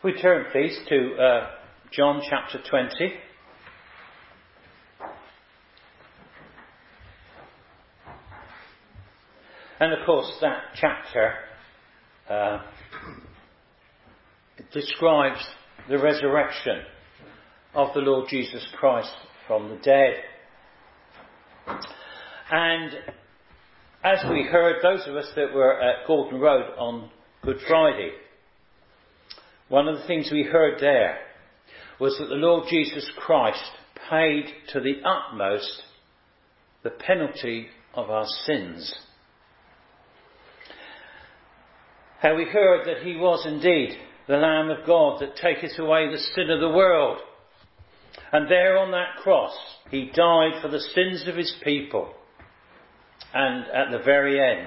We turn, please, to John chapter 20. And of course, that chapter describes the resurrection of the Lord Jesus Christ from the dead. And as we heard, those of us that were at Gordon Road on Good Friday, one of the things we heard there was that the Lord Jesus Christ paid to the utmost the penalty of our sins. How we heard that he was indeed the Lamb of God that taketh away the sin of the world. And there on that cross, he died for the sins of his people. And at the very end,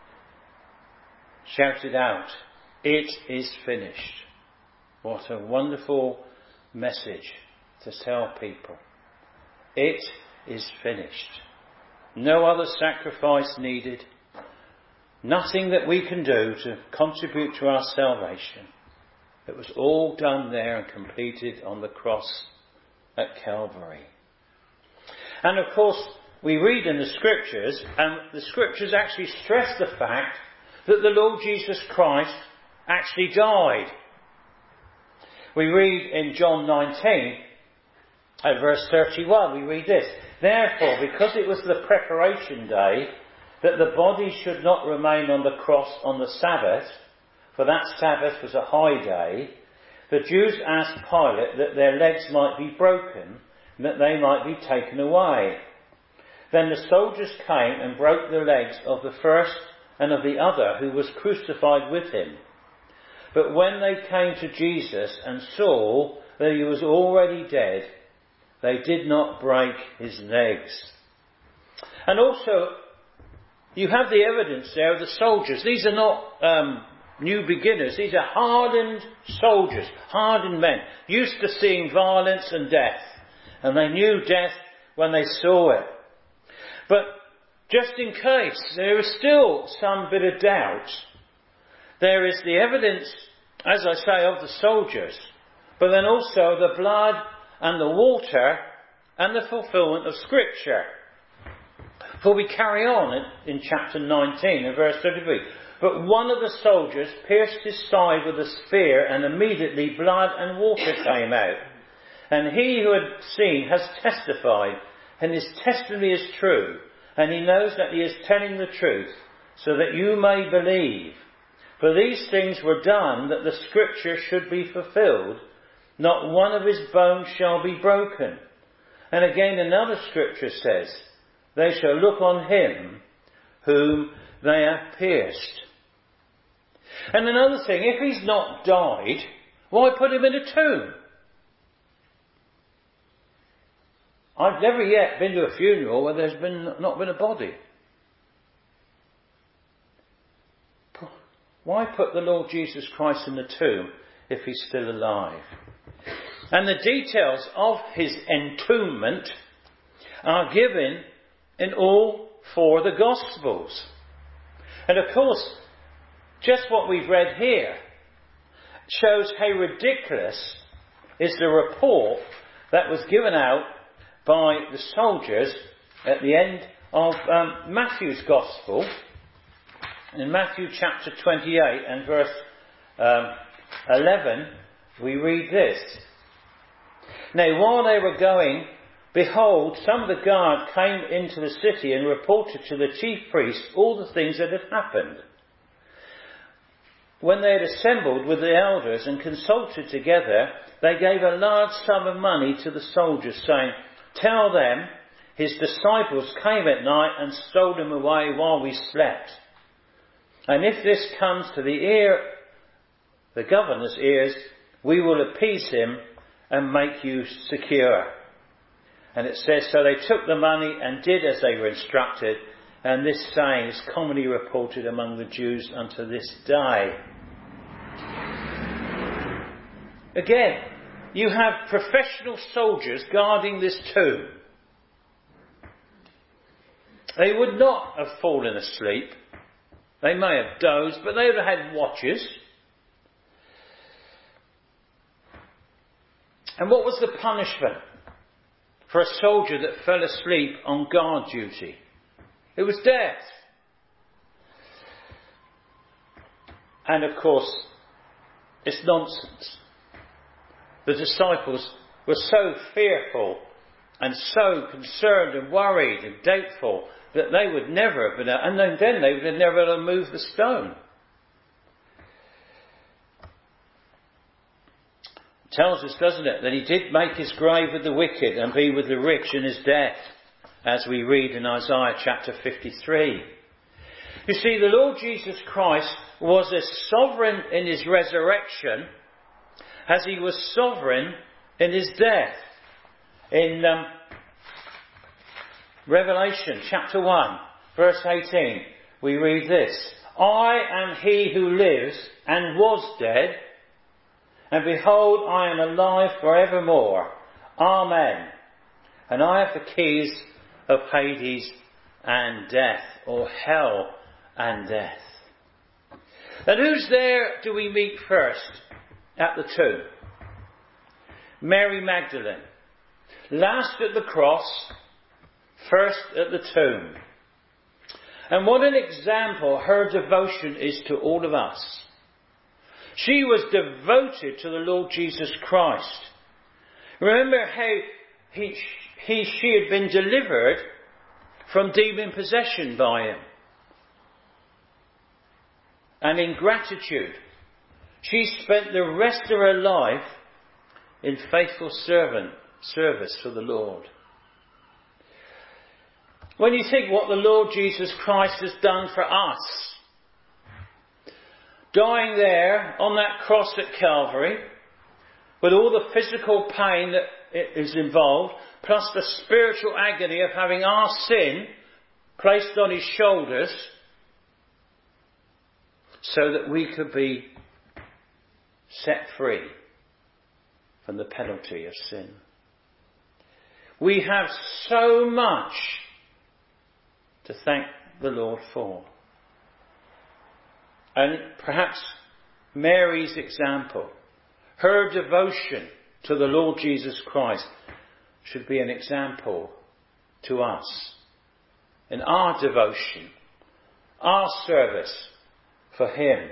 shouted out, "It is finished." What a wonderful message to tell people. It is finished. No other sacrifice needed. Nothing that we can do to contribute to our salvation. It was all done there and completed on the cross at Calvary. And of course, we read in the Scriptures, and the Scriptures actually stress the fact that the Lord Jesus Christ actually died. We read in John 19, at verse 31, we read this: "Therefore, because it was the preparation day, that the body should not remain on the cross on the Sabbath, for that Sabbath was a high day, the Jews asked Pilate that their legs might be broken, and that they might be taken away. Then the soldiers came and broke the legs of the first and of the other who was crucified with him. But when they came to Jesus and saw that he was already dead, they did not break his legs." And also, you have the evidence there of the soldiers. These are not new beginners. These are hardened soldiers, hardened men, used to seeing violence and death. And they knew death when they saw it. But just in case there is still some bit of doubt, there is the evidence, as I say, of the soldiers, but then also the blood and the water and the fulfilment of Scripture. For we carry on in chapter 19 and verse 33. "But one of the soldiers pierced his side with a spear, and immediately blood and water came out. And he who had seen has testified, and his testimony is true, and he knows that he is telling the truth, so that you may believe. For these things were done that the Scripture should be fulfilled. Not one of his bones shall be broken." And again another Scripture says, "They shall look on him whom they have pierced." And another thing, if he's not died, why put him in a tomb? I've never yet been to a funeral where there's not been a body. Why put the Lord Jesus Christ in the tomb if he's still alive? And the details of his entombment are given in all four of the Gospels. And of course, just what we've read here shows how ridiculous is the report that was given out by the soldiers at the end of Matthew's Gospel. In Matthew chapter 28 and verse 11, we read this: "Now while they were going, behold, some of the guard came into the city and reported to the chief priests all the things that had happened. When they had assembled with the elders and consulted together, they gave a large sum of money to the soldiers, saying, 'Tell them, his disciples came at night and stole him away while we slept. And if this comes to the governor's ears, we will appease him and make you secure.' And it says, so they took the money and did as they were instructed. And this saying is commonly reported among the Jews unto this day." Again, you have professional soldiers guarding this tomb. They would not have fallen asleep. They may have dozed, but they would have had watches. And what was the punishment for a soldier that fell asleep on guard duty? It was death. And of course, it's nonsense. The disciples were so fearful and so concerned and worried and doubtful that they would never have been able, and then they would have never been able to move the stone. It tells us, doesn't it, that he did make his grave with the wicked and be with the rich in his death, as we read in Isaiah chapter 53. You see, the Lord Jesus Christ was as sovereign in his resurrection as he was sovereign in his death. In Revelation chapter 1, verse 18, we read this: I am he who lives and was dead, and behold, I am alive forevermore. Amen. And I have the keys of Hades and death, or hell and death. And who's there do we meet first at the tomb? Mary Magdalene. Last at the cross, first at the tomb. And what an example her devotion is to all of us. She was devoted to the Lord Jesus Christ. Remember how she had been delivered from demon possession by him. And in gratitude, she spent the rest of her life in faithful service for the Lord. When you think what the Lord Jesus Christ has done for us, dying there on that cross at Calvary, with all the physical pain that is involved, plus the spiritual agony of having our sin placed on his shoulders, so that we could be set free from the penalty of sin. We have so much to thank the Lord for. And perhaps Mary's example, her devotion to the Lord Jesus Christ, should be an example to us in our devotion, our service for him.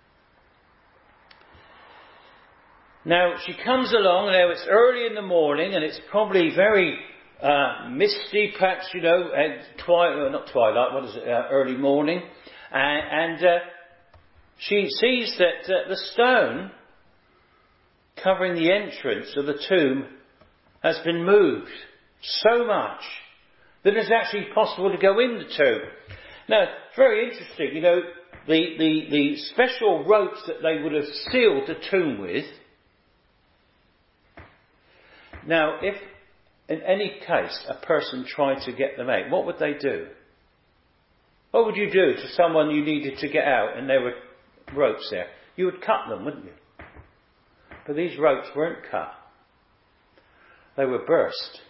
Now she comes along, now it's early in the morning and it's probably very misty, perhaps, early morning, and she sees that the stone covering the entrance of the tomb has been moved so much that it's actually possible to go in the tomb. Now, it's very interesting, the special ropes that they would have sealed the tomb with. Now, if in any case a person tried to get them out, what would they do? What would you do to someone you needed to get out and there were ropes there? You would cut them, wouldn't you? But these ropes weren't cut. They were burst.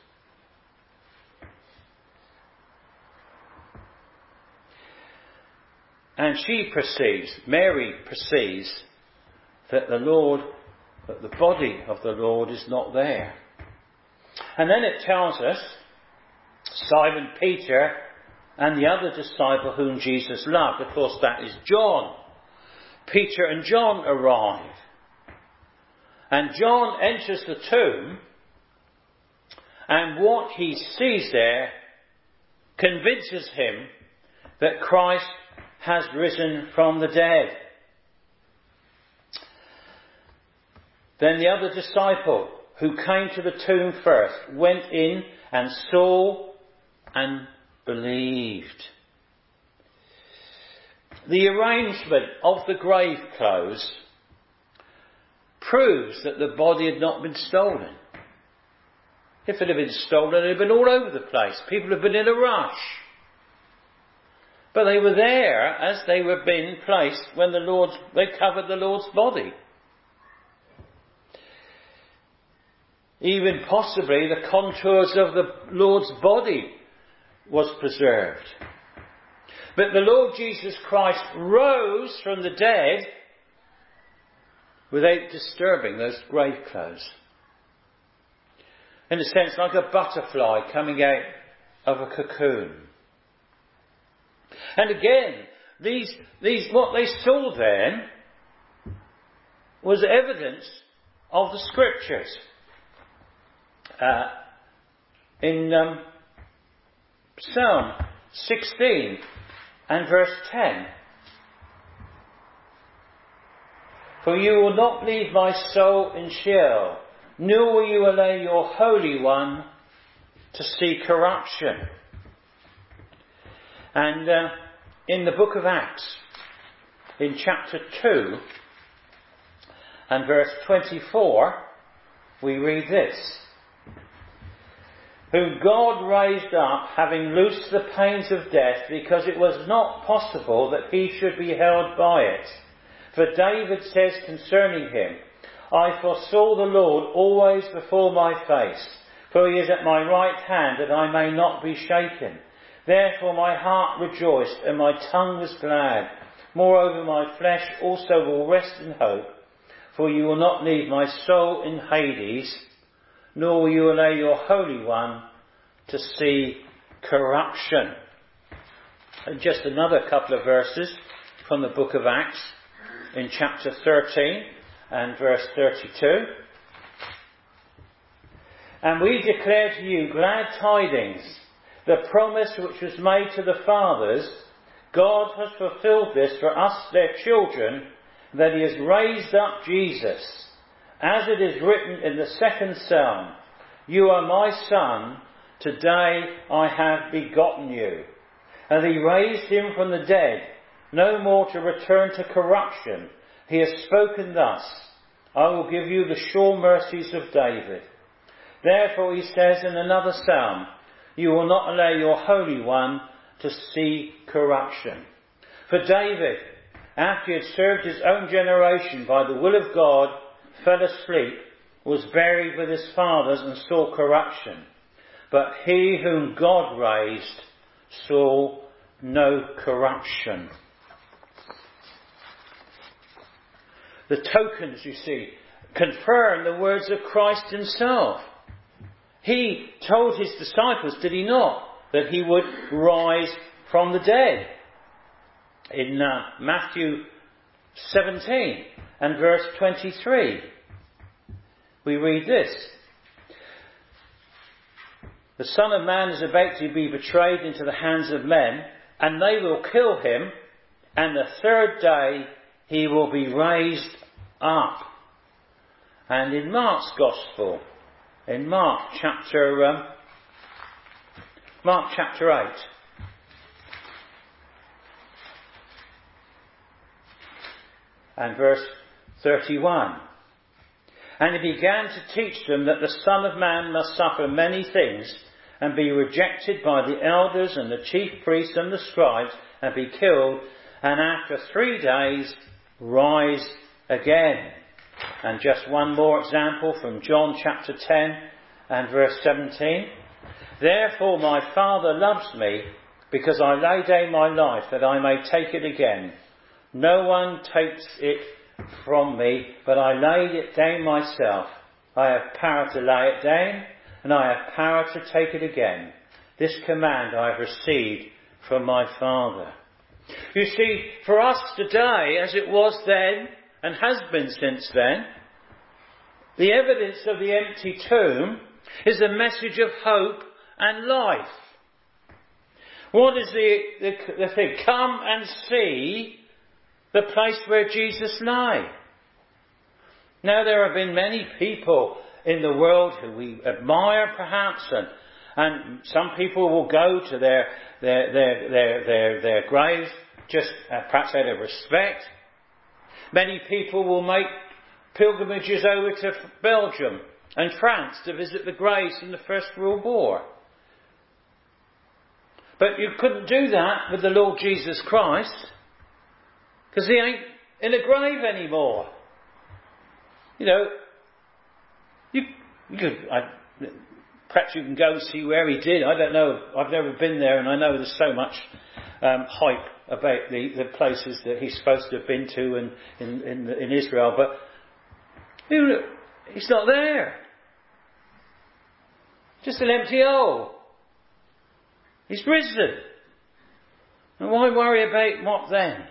And Mary perceives that that the body of the Lord is not there. And then it tells us, Simon Peter and the other disciple whom Jesus loved, of course that is John. Peter and John arrive. And John enters the tomb, and what he sees there convinces him that Christ has risen from the dead. Then the other disciple, who came to the tomb first, went in and saw and believed. The arrangement of the grave clothes proves that the body had not been stolen. If it had been stolen, it had been all over the place. People had been in a rush. But they were there as they were being placed when they covered the Lord's body. Even possibly the contours of the Lord's body was preserved. But the Lord Jesus Christ rose from the dead without disturbing those grave clothes. in a sense, like a butterfly coming out of a cocoon. And again, these what they saw then was evidence of the Scriptures. In Psalm 16 and verse 10. For you will not leave my soul in Sheol, nor will you allow your Holy One to see corruption. And in the book of Acts, in chapter 2 and verse 24, we read this. Whom God raised up, having loosed the pains of death, because it was not possible that he should be held by it. For David says concerning him, I foresaw the Lord always before my face, for he is at my right hand, that I may not be shaken. Therefore my heart rejoiced, and my tongue was glad. Moreover my flesh also will rest in hope, for you will not leave my soul in Hades, nor will you allow your Holy One to see corruption. And just another couple of verses from the book of Acts, in chapter 13 and verse 32. And we declare to you glad tidings, the promise which was made to the fathers. God has fulfilled this for us, their children, that he has raised up Jesus, as it is written in the second Psalm, you are my son, today I have begotten you. And he raised him from the dead, no more to return to corruption. He has spoken thus, I will give you the sure mercies of David. Therefore he says in another Psalm, you will not allow your Holy One to see corruption. For David, after he had served his own generation by the will of God, fell asleep, was buried with his fathers, and saw corruption. But he whom God raised saw no corruption. The tokens, you see, confirm the words of Christ himself. He told his disciples, did he not, that he would rise from the dead. In Matthew 17 and verse 23, we read this. The Son of Man is about to be betrayed into the hands of men, and they will kill him, and the third day he will be raised up. And in Mark's Gospel, in Mark chapter 8, and verse 31. And he began to teach them that the Son of Man must suffer many things, and be rejected by the elders and the chief priests and the scribes, and be killed, and after 3 days rise again. And just one more example from John chapter 10 and verse 17. Therefore my Father loves me, because I lay down my life that I may take it again. No one takes it from me, but I laid it down myself. I have power to lay it down, and I have power to take it again. This command I have received from my Father. You see, for us today, as it was then, and has been since then, the evidence of the empty tomb is a message of hope and life. What is the thing? Come and see the place where Jesus lay. Now there have been many people in the world who we admire perhaps, and some people will go to their graves just perhaps out of respect. Many people will make pilgrimages over to Belgium and France to visit the graves in the First World War. But you couldn't do that with the Lord Jesus Christ, because he ain't in a grave anymore. You know, perhaps you can go and see where he did. I don't know. I've never been there, and I know there's so much hype about the places that he's supposed to have been to in Israel, but he's not there. Just an empty hole. He's risen. And why worry about what then?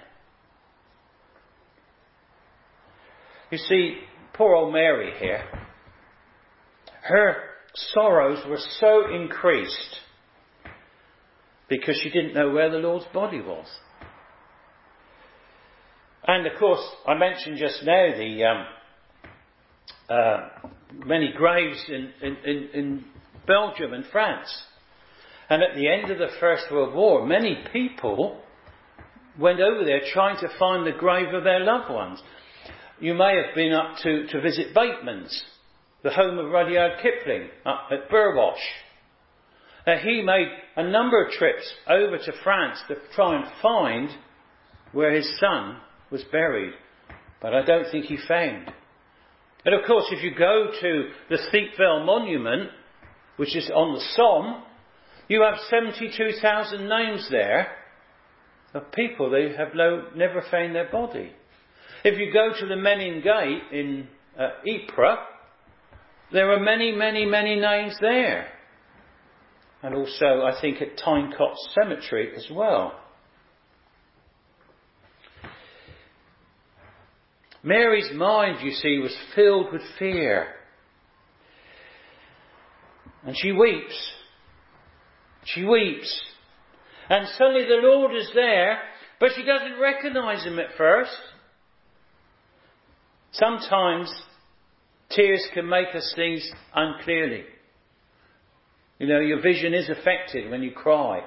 You see, poor old Mary here, her sorrows were so increased because she didn't know where the Lord's body was. And of course, I mentioned just now the many graves in Belgium and France. And at the end of the First World War, many people went over there trying to find the grave of their loved ones. You may have been up to visit Bateman's, the home of Rudyard Kipling, up at Burwash. He made a number of trips over to France to try and find where his son was buried. But I don't think he found. And of course, if you go to the Thiepval Monument, which is on the Somme, you have 72,000 names there of people they have never found their body. If you go to the Menin Gate in Ypres, there are many, many, many names there. And also, I think, at Tynecott Cemetery as well. Mary's mind, you see, was filled with fear. And she weeps. She weeps. And suddenly the Lord is there, but she doesn't recognise him at first. Sometimes tears can make us things unclearly. You know, your vision is affected when you cry.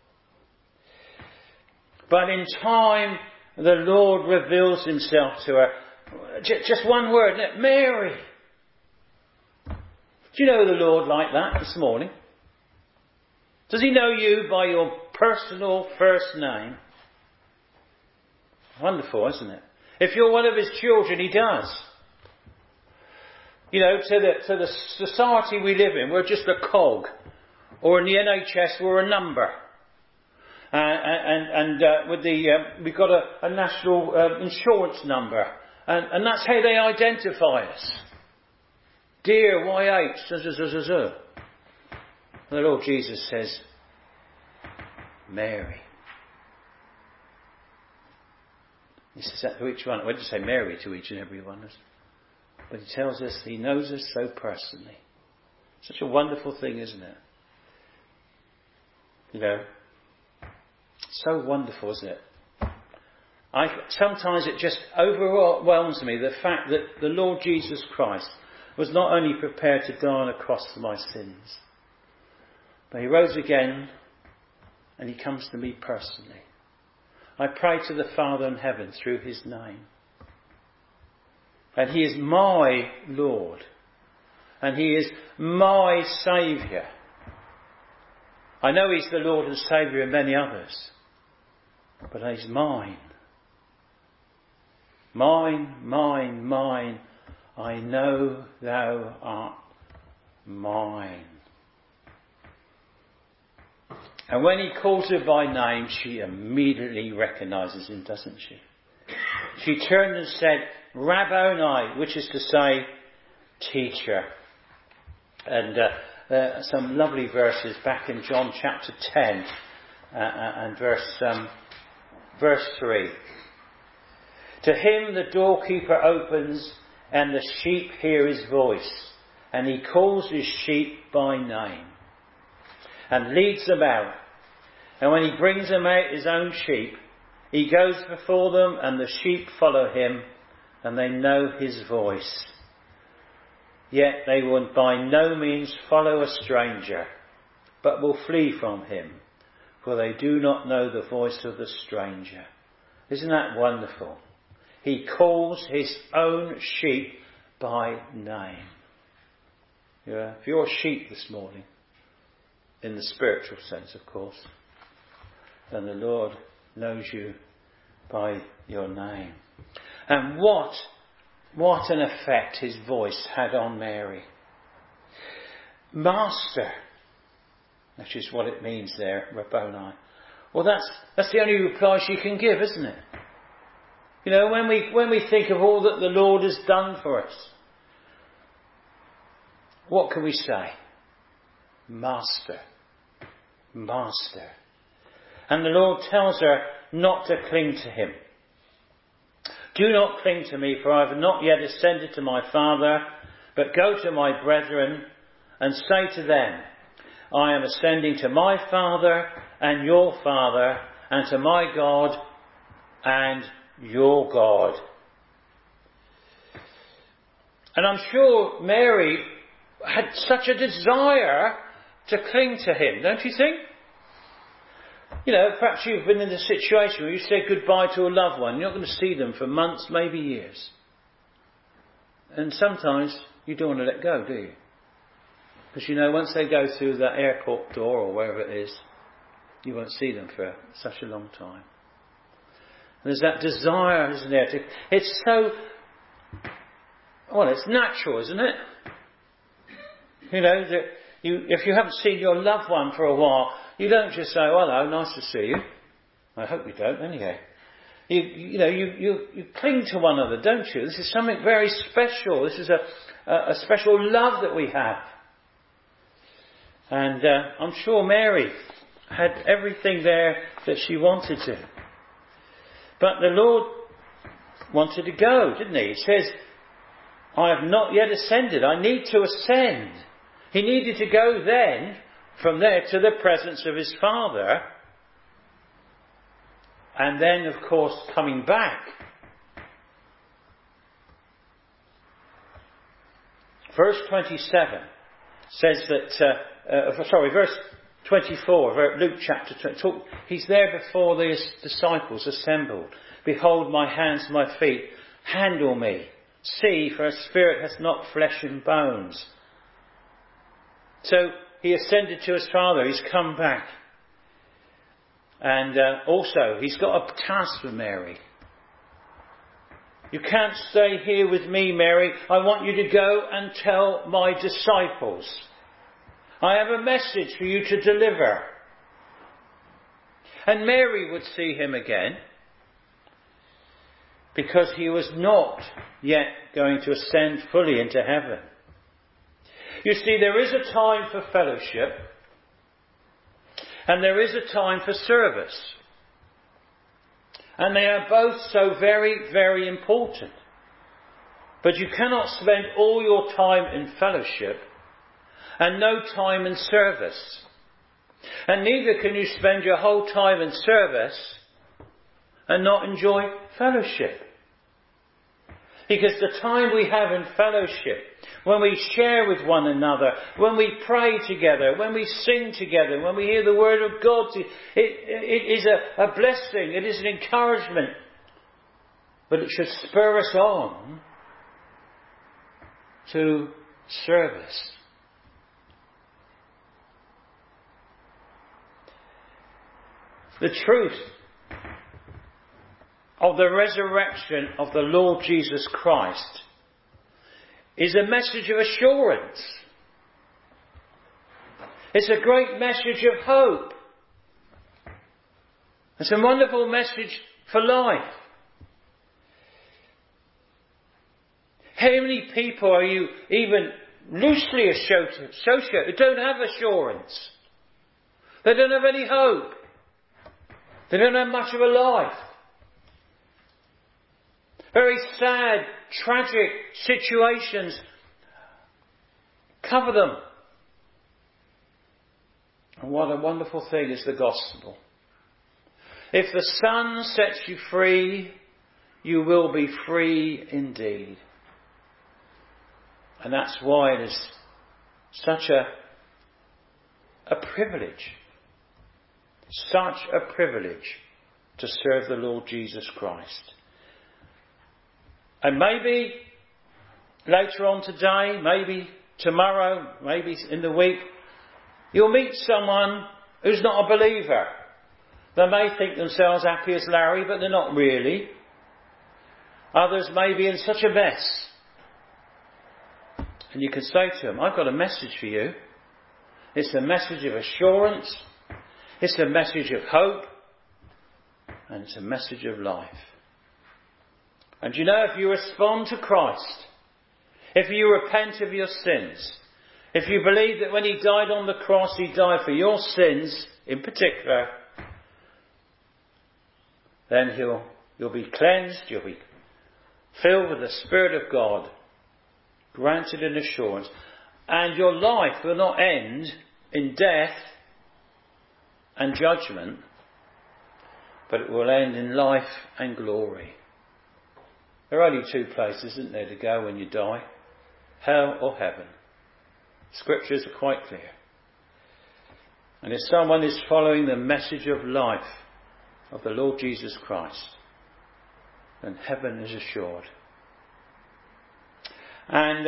But in time, the Lord reveals himself to her. Just one word, Mary. Do you know the Lord like that this morning? Does he know you by your personal first name? Wonderful, isn't it? If you're one of his children, he does. You know, to the society we live in, we're just a cog. Or in the NHS, we're a number. We've got a national insurance number. And that's how they identify us. Dear YH, the Lord Jesus says, Mary. He says that to each one. I wouldn't say Mary to each and every one of us. But he tells us he knows us so personally. Such a wonderful thing, isn't it? You know, so wonderful, isn't it? Sometimes it just overwhelms me, the fact that the Lord Jesus Christ was not only prepared to die on a cross for my sins, but he rose again and he comes to me personally. I pray to the Father in heaven through his name. And he is my Lord. And he is my Saviour. I know he's the Lord and Saviour of many others. But he's mine. Mine, mine, mine. I know thou art mine. And when he calls her by name, she immediately recognises him, doesn't she? She turned and said, Rabboni, which is to say, teacher. And some lovely verses back in John chapter 10 and verse 3. To him the doorkeeper opens and the sheep hear his voice, and he calls his sheep by name and leads them out. And when he brings them out, his own sheep, he goes before them, and the sheep follow him, and they know his voice. Yet they will by no means follow a stranger, but will flee from him, for they do not know the voice of the stranger. Isn't that wonderful? He calls his own sheep by name. Yeah, if you're a sheep this morning, in the spiritual sense, of course, then the Lord knows you by your name. And what an effect his voice had on Mary. Master, which is what it means there, Rabboni. Well, that's the only reply she can give, isn't it? You know, when we think of all that the Lord has done for us, what can we say? Master. Master. And the Lord tells her not to cling to him. Do not cling to me, for I have not yet ascended to my Father, but go to my brethren and say to them, I am ascending to my Father and your Father, and to my God and your God. And I'm sure Mary had such a desire to cling to him, don't you think? You know, perhaps you've been in a situation where you say goodbye to a loved one. You're not going to see them for months, maybe years. And sometimes you don't want to let go, do you? Because you know, once they go through that airport door or wherever it is, you won't see them for such a long time. And there's that desire, isn't there? It's so, well, it's natural, isn't it? You know, that if you haven't seen your loved one for a while, you don't just say, oh, hello, nice to see you. I hope you don't, anyhow. You cling to one another, don't you? This is something very special. This is a special love that we have. And I'm sure Mary had everything there that she wanted to. But the Lord wanted to go, didn't he? He says, I have not yet ascended. I need to ascend. He needed to go then, from there to the presence of his Father. And then, of course, coming back. Verse 27 says that, verse 24, Luke chapter 20. He's there before the disciples assembled. Behold my hands, my feet. Handle me. See, for a spirit hath not flesh and bones. So he ascended to his Father. He's come back. And also, he's got a task for Mary. You can't stay here with me, Mary. I want you to go and tell my disciples. I have a message for you to deliver. And Mary would see him again, because he was not yet going to ascend fully into heaven. You see, there is a time for fellowship, and there is a time for service. And they are both so very, very important. But you cannot spend all your time in fellowship and no time in service. And neither can you spend your whole time in service and not enjoy fellowship. Because the time we have in fellowship, when we share with one another, when we pray together, when we sing together, when we hear the word of God, it is a blessing, it is an encouragement. But it should spur us on to service. The truth of the resurrection of the Lord Jesus Christ is a message of assurance. It's a great message of hope. It's a wonderful message for life. How many people are you even loosely associated who don't have assurance? They don't have any hope. They don't have much of a life. Very sad, tragic situations cover them. And what a wonderful thing is the gospel. If the Son sets you free, you will be free indeed. And that's why it is such a privilege. Such a privilege to serve the Lord Jesus Christ. And maybe later on today, maybe tomorrow, maybe in the week, you'll meet someone who's not a believer. They may think themselves happy as Larry, but they're not really. Others may be in such a mess. And you can say to them, I've got a message for you. It's a message of assurance. It's a message of hope. And it's a message of life. And you know, if you respond to Christ, if you repent of your sins, If you believe that when he died on the cross, he died for your sins in particular, then you'll be cleansed, you'll be filled with the Spirit of God, granted an assurance, and your life will not end in death and judgment, but it will end in life and glory. There are only two places, isn't there, to go when you die? Hell or heaven. Scriptures are quite clear. And if someone is following the message of life of the Lord Jesus Christ, then heaven is assured. And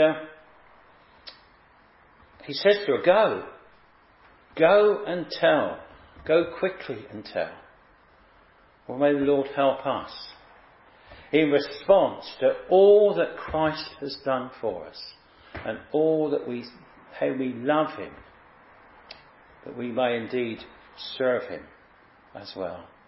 he says to her, go. Go and tell. Go quickly and tell. Well, may the Lord help us in response to all that Christ has done for us and all that how we love him, that we may indeed serve him as well.